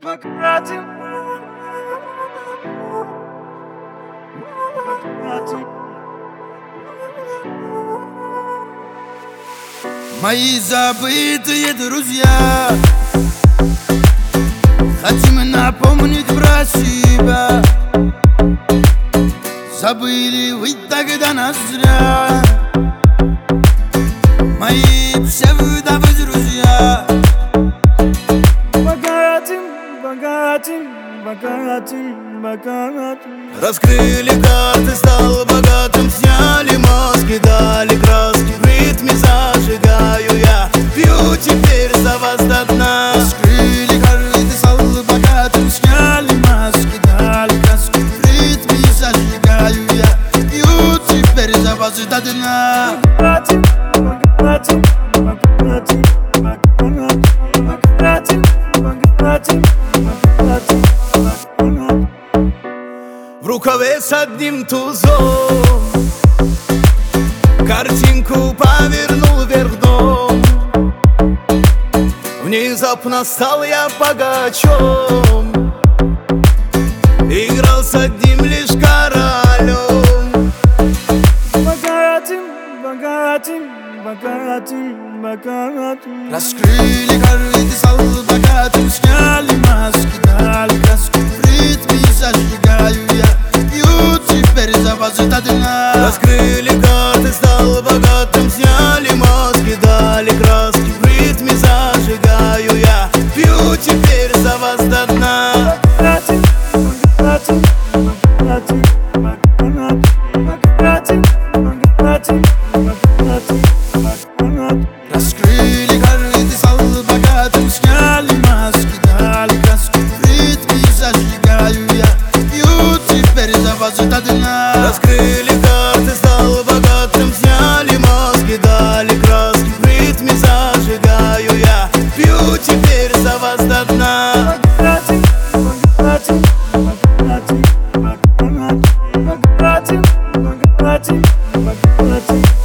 Мои забытые друзья, хотим напомнить про себя. Забыли вы тогда нас зря, мои псевдовые друзья. Богатым. Раскрыли карты, стал богатым. Сняли маски, дали краски. В ритме зажигаю я, пью теперь за вас до дна. Раскрыли карты, стал богатым. Сняли маски, дали краски. В ритме зажигаю я, пью теперь за вас до дна. В рукаве с одним тузом картинку повернул вверх дном. Внезапно стал я богачом, играл с одним лишь королем. Богатым. Раскрыли карты, стал богатым. Сняли маски, дали краски. В ритме зажигаю я, пью теперь за вас до дна. Раскрыли карты, стал богатым. Сняли маски, дали краски. В ритме зажигаю я, пью теперь за вас до дна. Раскрыли карты, стал богатым. Сняли маски, дали краски. В ритме зажигаю я, пью теперь за вас до дна. Раскрыли карты, стал богатым. Сняли маски, дали краски. В ритме зажигаю я, пью теперь за вас до дна. Bogатым.